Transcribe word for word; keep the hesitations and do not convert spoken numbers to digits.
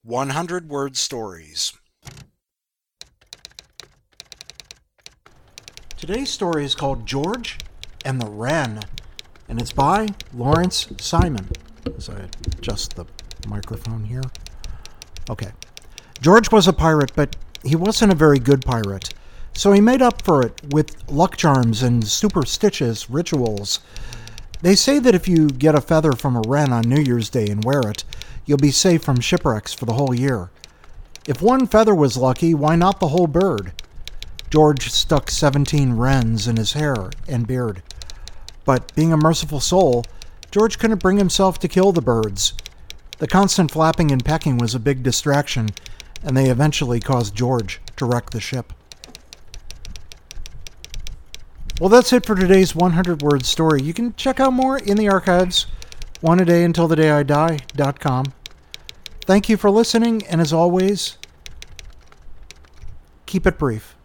one hundred word stories. Today's story is called George and the Wren, and it's by Lawrence Simon. As I adjust the microphone here. Okay. George was a pirate, but he wasn't a very good pirate. So he made up for it with luck charms and superstitious rituals. They say that if you get a feather from a wren on New Year's Day and wear it, you'll be safe from shipwrecks for the whole year. If one feather was lucky, why not the whole bird? George stuck seventeen wrens in his hair and beard. But being a merciful soul, George couldn't bring himself to kill the birds. The constant flapping and pecking was a big distraction, and they eventually caused George to wreck the ship. Well, that's it for today's one hundred word story. You can check out more in the archives, one a day until the day I die dot com. Thank you for listening, and as always, keep it brief.